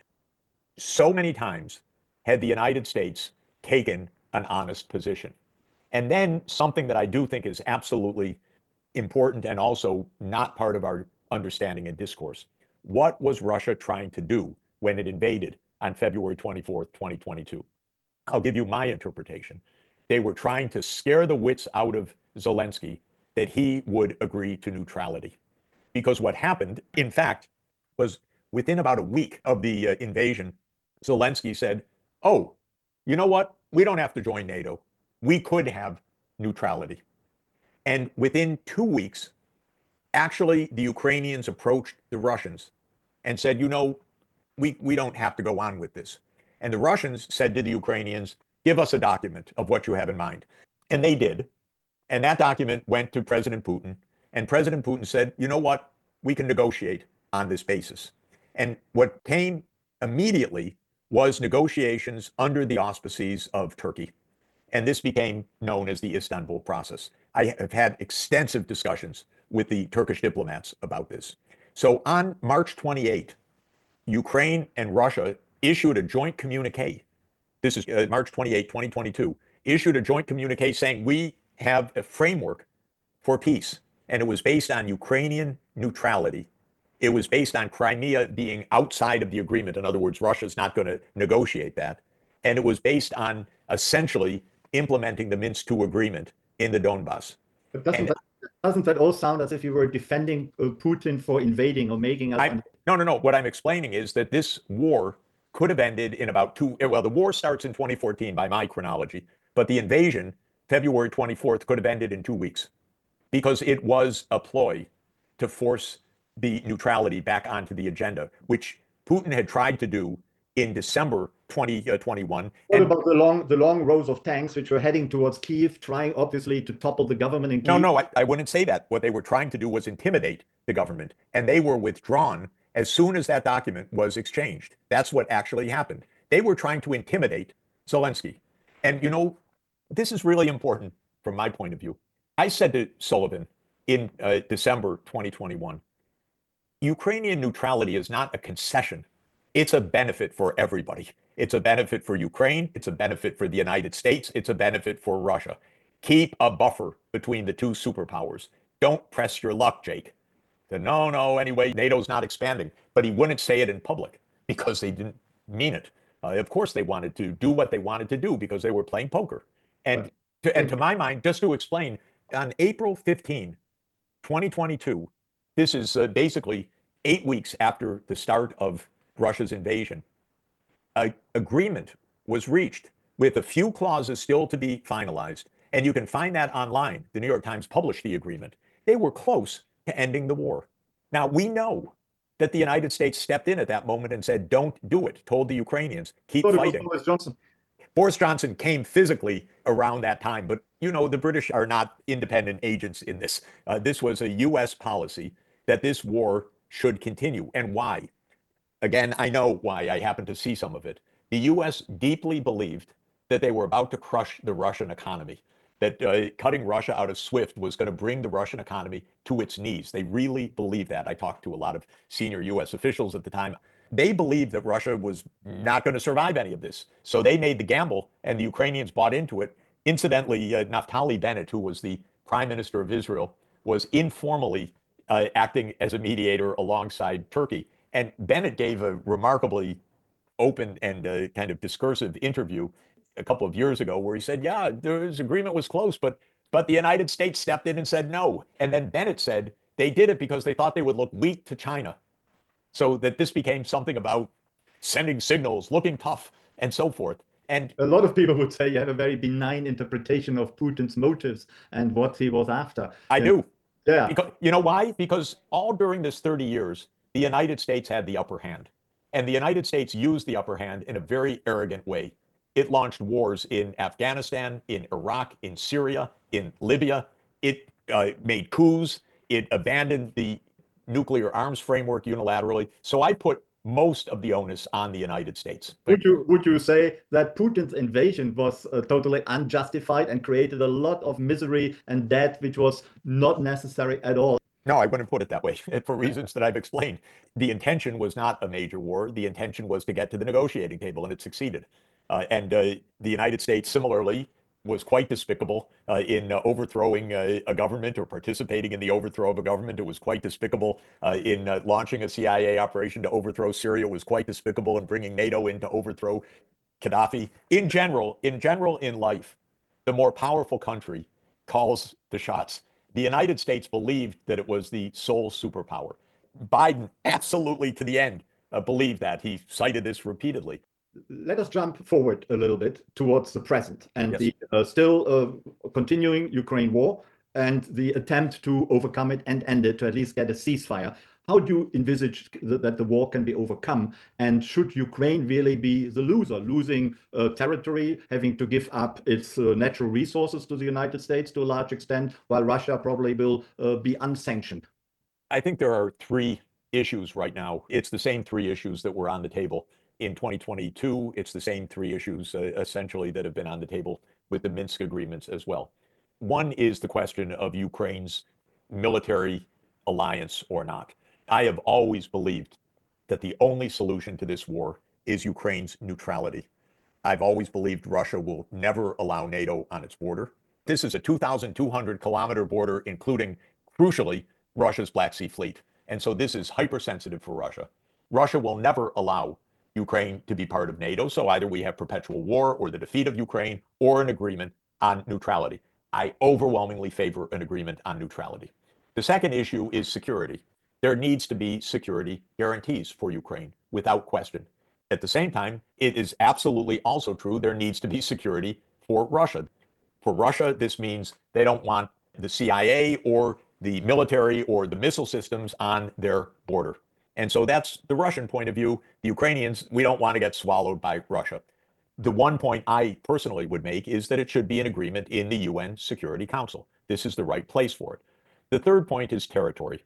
so many times had the United States taken an honest position. And then something that I do think is absolutely important and also not part of our understanding and discourse. What was Russia trying to do when it invaded on February 24th, 2022? I'll give you my interpretation. They were trying to scare the wits out of Zelensky that he would agree to neutrality. Because what happened, in fact, was within about a week of the invasion, Zelensky said, oh, you know what? We don't have to join NATO. We could have neutrality. And within 2 weeks, actually, the Ukrainians approached the Russians and said, you know, we don't have to go on with this. And the Russians said to the Ukrainians, give us a document of what you have in mind. And they did. And that document went to President Putin. And President Putin said, you know what? We can negotiate on this basis. And what came immediately was negotiations under the auspices of Turkey. And this became known as the Istanbul process. I have had extensive discussions with the Turkish diplomats about this. So on March 28, Ukraine and Russia issued a joint communique. This is March 28, 2022, issued a joint communique saying we have a framework for peace. And it was based on Ukrainian neutrality. It was based on Crimea being outside of the agreement. In other words, Russia's not going to negotiate that. And it was based on essentially implementing the Minsk II agreement in the Donbass. But doesn't that all sound as if you were defending Putin for invading or making us... No. What I'm explaining is that this war could have ended in about the war starts in 2014 by my chronology, but the invasion, February 24th, could have ended in 2 weeks because it was a ploy to force the neutrality back onto the agenda, which Putin had tried to do in December 2021. What about the long rows of tanks which were heading towards Kyiv, trying obviously to topple the government in Kyiv? No, I wouldn't say that. What they were trying to do was intimidate the government, and they were withdrawn as soon as that document was exchanged. That's what actually happened. They were trying to intimidate Zelensky. And, you know, this is really important from my point of view. I said to Sullivan in December 2021, Ukrainian neutrality is not a concession. It's a benefit for everybody. It's a benefit for Ukraine. It's a benefit for the United States. It's a benefit for Russia. Keep a buffer between the two superpowers. Don't press your luck, Jake. Said, no, anyway, NATO's not expanding. But he wouldn't say it in public because they didn't mean it. Of course, they wanted to do what they wanted to do because they were playing poker. And to my mind, just to explain, on April 15, 2022, this is basically 8 weeks after the start of Russia's invasion, an agreement was reached with a few clauses still to be finalized. And you can find that online. The New York Times published the agreement. They were close to ending the war. Now, we know that the United States stepped in at that moment and said, don't do it, told the Ukrainians, keep fighting. Boris Johnson. Boris Johnson came physically around that time, but you know, the British are not independent agents in this. This was a U.S. policy that this war should continue. And why? Again, I know why. I happen to see some of it. The U.S. deeply believed that they were about to crush the Russian economy, that cutting Russia out of SWIFT was going to bring the Russian economy to its knees. They really believed that. I talked to a lot of senior U.S. officials at the time. They believed that Russia was not going to survive any of this. So they made the gamble, and the Ukrainians bought into it. Incidentally, Naftali Bennett, who was the prime minister of Israel, was informally acting as a mediator alongside Turkey. And Bennett gave a remarkably open and kind of discursive interview a couple of years ago where he said, yeah, this agreement was close, but the United States stepped in and said no. And then Bennett said they did it because they thought they would look weak to China. So that this became something about sending signals, looking tough, and so forth. And a lot of people would say you have a very benign interpretation of Putin's motives and what he was after. I do. Yeah. Because, you know why? Because all during this 30 years, the United States had the upper hand. And the United States used the upper hand in a very arrogant way. It launched wars in Afghanistan, in Iraq, in Syria, in Libya. It made coups. It abandoned the nuclear arms framework unilaterally. So I put most of the onus on the United States. Would you say that Putin's invasion was totally unjustified and created a lot of misery and death, which was not necessary at all? No, I wouldn't put it that way for reasons that I've explained. The intention was not a major war. The intention was to get to the negotiating table, and it succeeded. And the United States similarly was quite despicable in overthrowing a government or participating in the overthrow of a government. It was quite despicable in launching a CIA operation to overthrow Syria. It was quite despicable in bringing NATO in to overthrow Gaddafi. In general, in life, the more powerful country calls the shots. The United States believed that it was the sole superpower. Biden absolutely to the end believed that. He cited this repeatedly. Let us jump forward a little bit towards the present and Yes. the still continuing Ukraine war and the attempt to overcome it and end it, to at least get a ceasefire. How do you envisage that the war can be overcome? And should Ukraine really be the loser, losing territory, having to give up its natural resources to the United States to a large extent, while Russia probably will be unsanctioned? I think there are three issues right now. It's the same three issues that were on the table in 2022. It's the same three issues essentially that have been on the table with the Minsk agreements as well. One is the question of Ukraine's military alliance or not. I have always believed that the only solution to this war is Ukraine's neutrality. I've always believed Russia will never allow NATO on its border. This is a 2,200 kilometer border, including, crucially, Russia's Black Sea Fleet. And so this is hypersensitive for Russia. Russia will never allow Ukraine to be part of NATO. So either we have perpetual war or the defeat of Ukraine or an agreement on neutrality. I overwhelmingly favor an agreement on neutrality. The second issue is security. There needs to be security guarantees for Ukraine without question. At the same time, it is absolutely also true there needs to be security for Russia. For Russia, this means they don't want the CIA or the military or the missile systems on their border. And so that's the Russian point of view. The Ukrainians, we don't want to get swallowed by Russia. The one point I personally would make is that it should be an agreement in the UN Security Council. This is the right place for it. The third point is territory.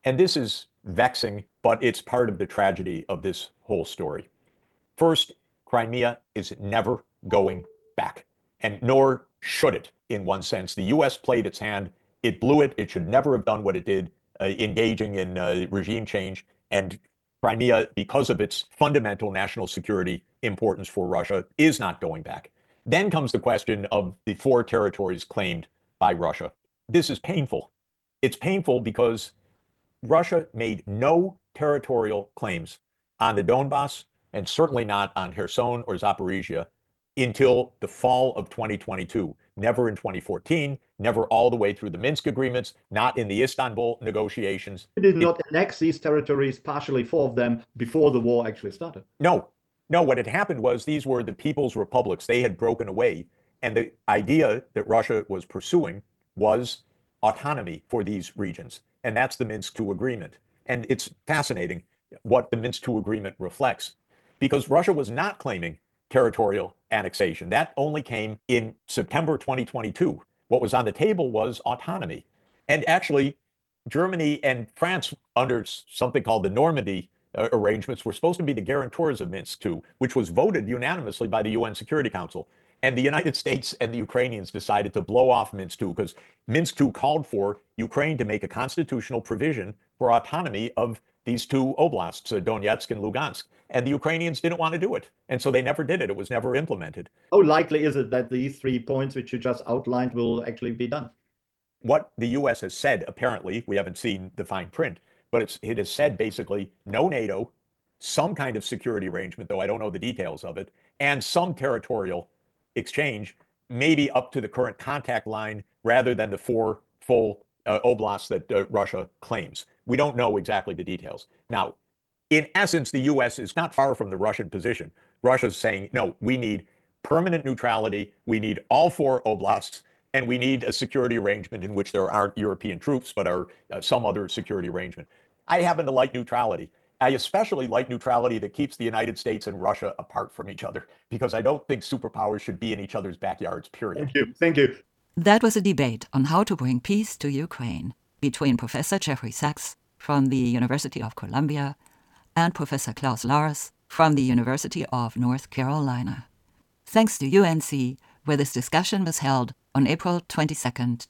And this is vexing, but it's part of the tragedy of this whole story. First, Crimea is never going back, and nor should it, in one sense. The U.S. played its hand. It blew it. It should never have done what it did, engaging in regime change. And Crimea, because of its fundamental national security importance for Russia, is not going back. Then comes the question of the 4 territories claimed by Russia. This is painful. It's painful because Russia made no territorial claims on the Donbass, and certainly not on Kherson or Zaporizhia, until the fall of 2022. Never in 2014, never all the way through the Minsk agreements, not in the Istanbul negotiations. It did not annex these territories, partially 4 of them, before the war actually started. No, what had happened was these were the people's republics. They had broken away. And the idea that Russia was pursuing was autonomy for these regions. And that's the Minsk II agreement. And it's fascinating what the Minsk II agreement reflects, because Russia was not claiming territorial annexation. That only came in September 2022. What was on the table was autonomy. And actually, Germany and France, under something called the Normandy arrangements, were supposed to be the guarantors of Minsk II, which was voted unanimously by the UN Security Council. And the United States and the Ukrainians decided to blow off Minsk II because Minsk II called for Ukraine to make a constitutional provision for autonomy of these 2 oblasts, Donetsk and Lugansk. And the Ukrainians didn't want to do it. And so they never did it. It was never implemented. How likely is it that these 3 points which you just outlined will actually be done? What the U.S. has said, apparently, we haven't seen the fine print, but it has said basically no NATO, some kind of security arrangement, though I don't know the details of it, and some territorial exchange, maybe up to the current contact line rather than the 4 full oblasts that Russia claims. We don't know exactly the details. Now, in essence, the U.S. is not far from the Russian position. Russia's saying, no, we need permanent neutrality. We need all 4 oblasts, and we need a security arrangement in which there aren't European troops, but are some other security arrangement. I happen to like neutrality. I especially like neutrality that keeps the United States and Russia apart from each other, because I don't think superpowers should be in each other's backyards, period. Thank you. That was a debate on how to bring peace to Ukraine between Professor Jeffrey Sachs from the University of Columbia and Professor Klaus Lars from the University of North Carolina. Thanks to UNC, where this discussion was held on April 22nd,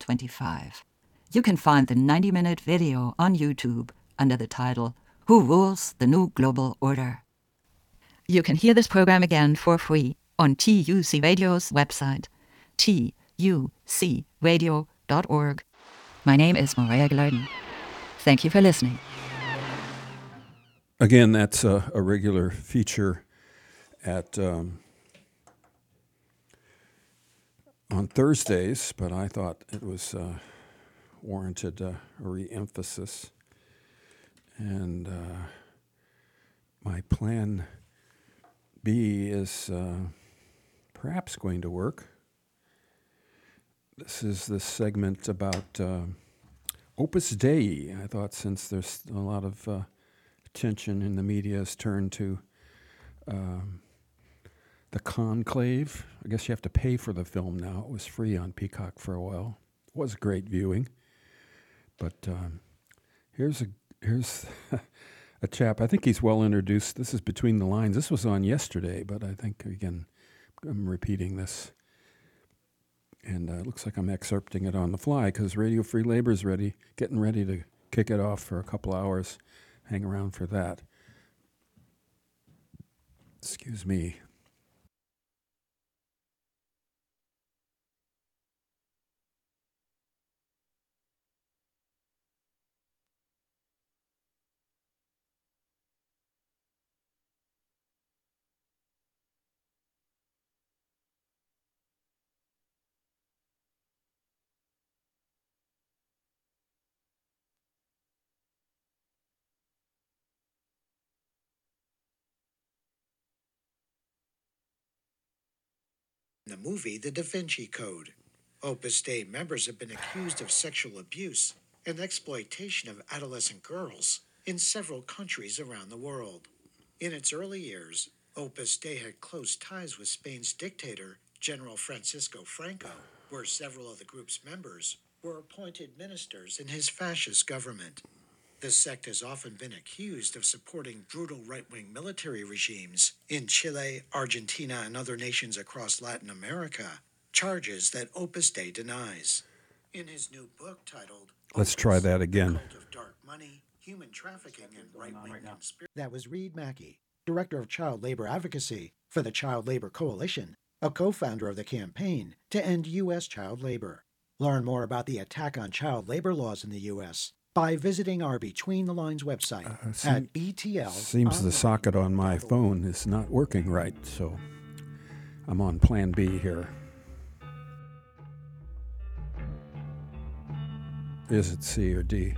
2025. You can find the 90-minute video on YouTube under the title, Who Rules the New Global Order? You can hear this program again for free on TUC Radio's website, tucradio.org. My name is Maria Glarden. Thank you for listening. Again, that's a regular feature at on Thursdays, but I thought it was warranted a re-emphasis. And my plan B is perhaps going to work. This is the segment about Opus Dei. I thought since there's a lot of attention in the media has turned to the Conclave. I guess you have to pay for the film now. It was free on Peacock for a while. It was great viewing. But here's a chap. I think he's well introduced. This is Between the Lines. This was on yesterday, but I think, again, I'm repeating this. And it looks like I'm excerpting it on the fly because Radio Free Labor is getting ready to kick it off for a couple hours. Hang around for that. Excuse me. The movie The Da Vinci Code. Opus Dei members have been accused of sexual abuse and exploitation of adolescent girls in several countries around the world. In its early years, Opus Dei had close ties with Spain's dictator, General Francisco Franco, where several of the group's members were appointed ministers in his fascist government. The sect has often been accused of supporting brutal right-wing military regimes in Chile, Argentina, and other nations across Latin America, charges that Opus Dei denies. In his new book titled Let's try that again. The Cult of Dark Money, Human Trafficking, and Right-Wing Conspiracy. That was Reed Mackey, Director of Child Labor Advocacy for the Child Labor Coalition, a co-founder of the campaign to end U.S. child labor. Learn more about the attack on child labor laws in the U.S. by visiting our Between the Lines website at BTL. Seems the socket on my phone is not working right, so I'm on plan B here. Is it C or D?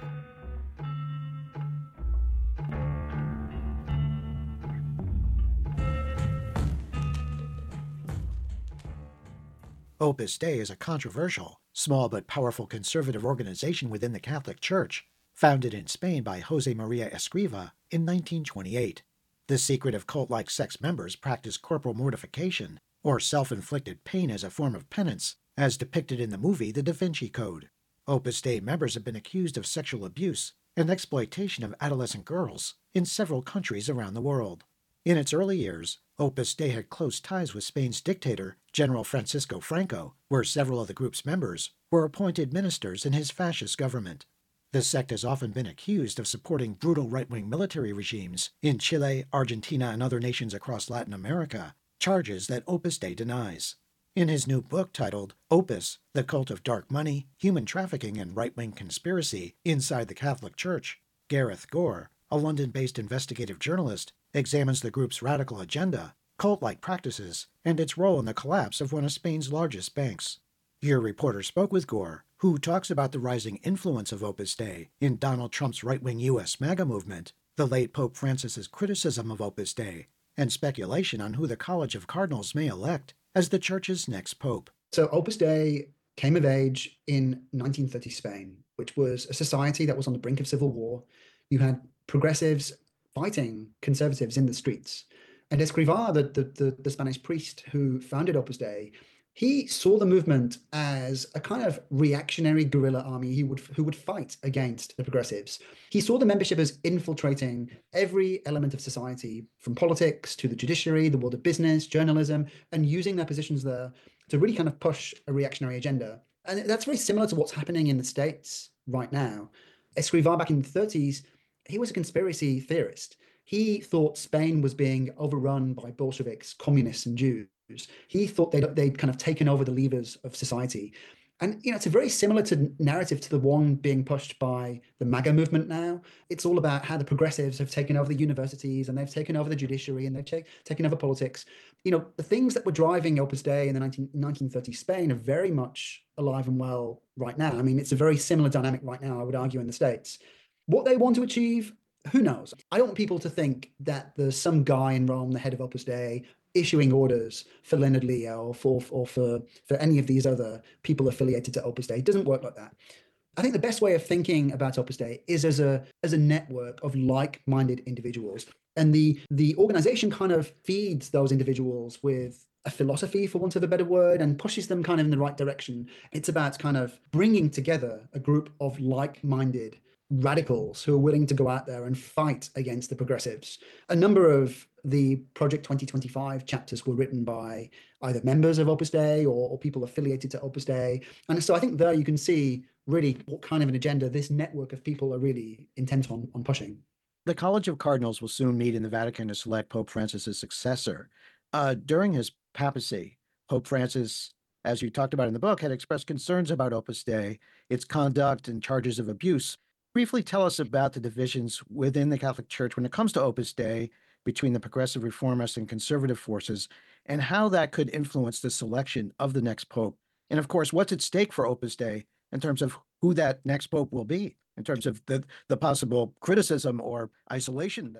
Opus Dei is a controversial, small but powerful conservative organization within the Catholic Church, founded in Spain by Jose Maria Escriva in 1928. The secretive cult-like sex members practice corporal mortification or self-inflicted pain as a form of penance, as depicted in the movie The Da Vinci Code. Opus Dei members have been accused of sexual abuse and exploitation of adolescent girls in several countries around the world. In its early years, Opus Dei had close ties with Spain's dictator, General Francisco Franco, where several of the group's members were appointed ministers in his fascist government. The sect has often been accused of supporting brutal right-wing military regimes in Chile, Argentina, and other nations across Latin America, charges that Opus Dei denies. In his new book titled Opus, The Cult of Dark Money, Human Trafficking, and Right-Wing Conspiracy Inside the Catholic Church, Gareth Gore, a London-based investigative journalist, examines the group's radical agenda, cult-like practices, and its role in the collapse of one of Spain's largest banks. Your reporter spoke with Gore, who talks about the rising influence of Opus Dei in Donald Trump's right-wing U.S. MAGA movement, the late Pope Francis's criticism of Opus Dei, and speculation on who the College of Cardinals may elect as the Church's next pope. So Opus Dei came of age in 1930 Spain, which was a society that was on the brink of civil war. You had progressives fighting conservatives in the streets. And Escrivá, the Spanish priest who founded Opus Dei, he saw the movement as a kind of reactionary guerrilla army who would fight against the progressives. He saw the membership as infiltrating every element of society, from politics to the judiciary, the world of business, journalism, and using their positions there to really kind of push a reactionary agenda. And that's very similar to what's happening in the States right now. Escrivá, back in the 30s, he was a conspiracy theorist. He thought Spain was being overrun by Bolsheviks, communists, and Jews. He thought they'd kind of taken over the levers of society. And, you know, it's a very similar narrative to the one being pushed by the MAGA movement now. It's all about how the progressives have taken over the universities and they've taken over the judiciary and they've taken over politics. You know, the things that were driving Opus Dei in the 1930 Spain are very much alive and well right now. I mean, it's a very similar dynamic right now, I would argue, in the States. What they want to achieve, who knows? I don't want people to think that there's some guy in Rome, the head of Opus Dei, issuing orders for Leonard Leo or for any of these other people affiliated to Opus Dei. It doesn't work like that. I think the best way of thinking about Opus Dei is as a network of like-minded individuals. And the organization kind of feeds those individuals with a philosophy, for want of a better word, and pushes them kind of in the right direction. It's about kind of bringing together a group of like-minded radicals who are willing to go out there and fight against the progressives. A number of the Project 2025 chapters were written by either members of Opus Dei or people affiliated to Opus Dei. And so I think there you can see really what kind of an agenda this network of people are really intent on pushing. The College of Cardinals will soon meet in the Vatican to select Pope Francis's successor. During his papacy, Pope Francis, as you talked about in the book, had expressed concerns about Opus Dei, its conduct and charges of abuse. Briefly tell us about the divisions within the Catholic Church when it comes to Opus Dei between the progressive reformist and conservative forces, and how that could influence the selection of the next pope. And of course, what's at stake for Opus Dei in terms of who that next pope will be, in terms of the possible criticism or isolation.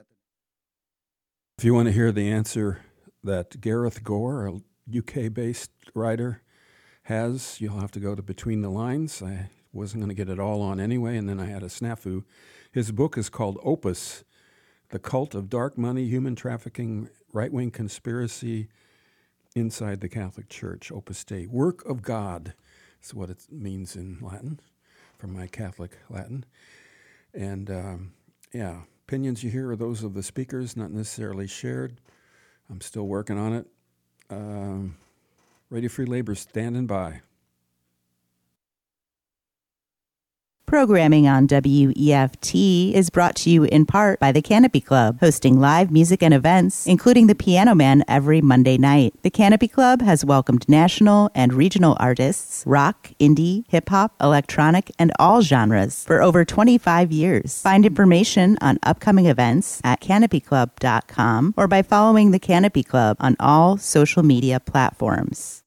If you want to hear the answer that Gareth Gore, a UK-based writer, has, you'll have to go to Between the Lines. I wasn't going to get it all on anyway, and then I had a snafu. His book is called Opus, The Cult of Dark Money, Human Trafficking, Right-Wing Conspiracy Inside the Catholic Church, Opus Dei. Work of God is what it means in Latin, from my Catholic Latin. And opinions you hear are those of the speakers, not necessarily shared. I'm still working on it. Radio Free Labor standing by. Programming on WEFT is brought to you in part by the Canopy Club, hosting live music and events, including the Piano Man every Monday night. The Canopy Club has welcomed national and regional artists, rock, indie, hip-hop, electronic, and all genres for over 25 years. Find information on upcoming events at canopyclub.com or by following the Canopy Club on all social media platforms.